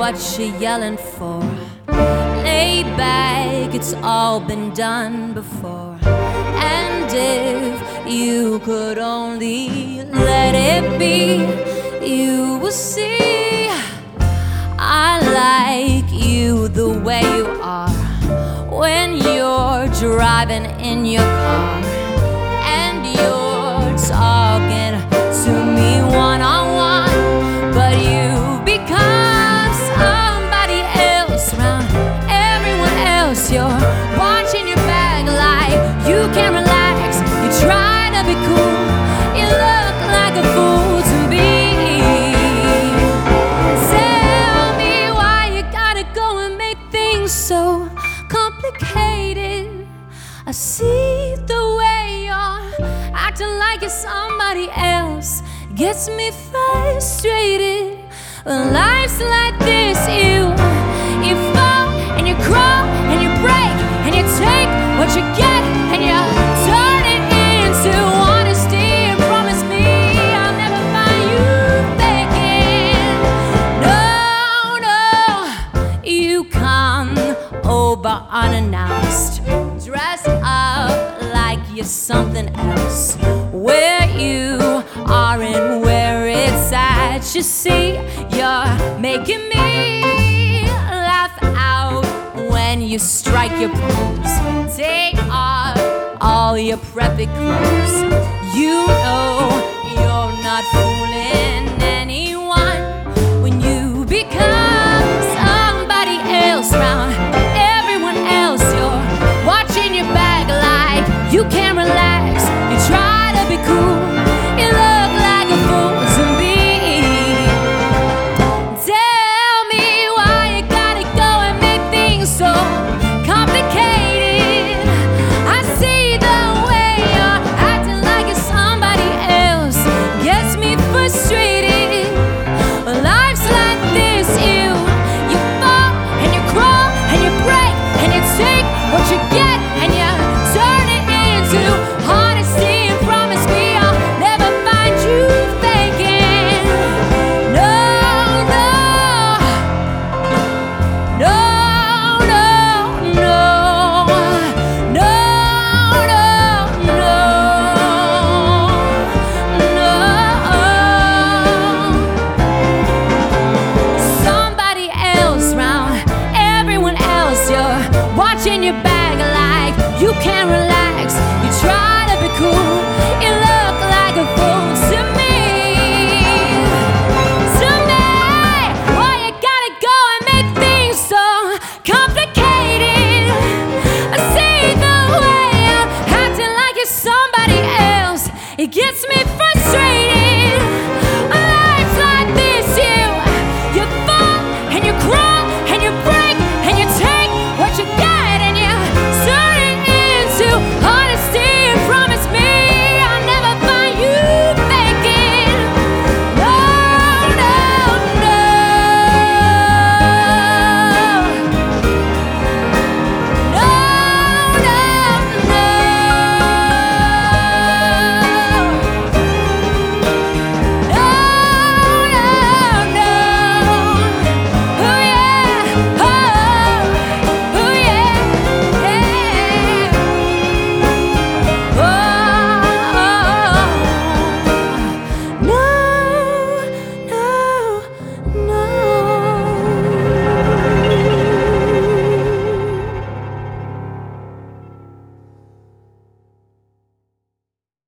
what you're yelling for. Lay back, it's all been done before. And if you could only let it be, you will see I like you the way you are. When you're driving in your car and you're talking to me one-on-one, but you become somebody else around everyone else. You're watching your back like you can't relax. You try to be cool, you look like a fool to me. Tell me why you gotta go and make things so complicated. I see the way you're acting like you're somebody else. Gets me frustrated. When life's like this, you fall and you crawl and you break and you take what you get and you turn it into honesty. And promise me I'll never find you faking. No, you come over unannounced, dressed up like you're something else. Where you are and where it's at, you see, you're making me laugh out when you strike your pose. Take off all your preppy clothes. You know you're not fooling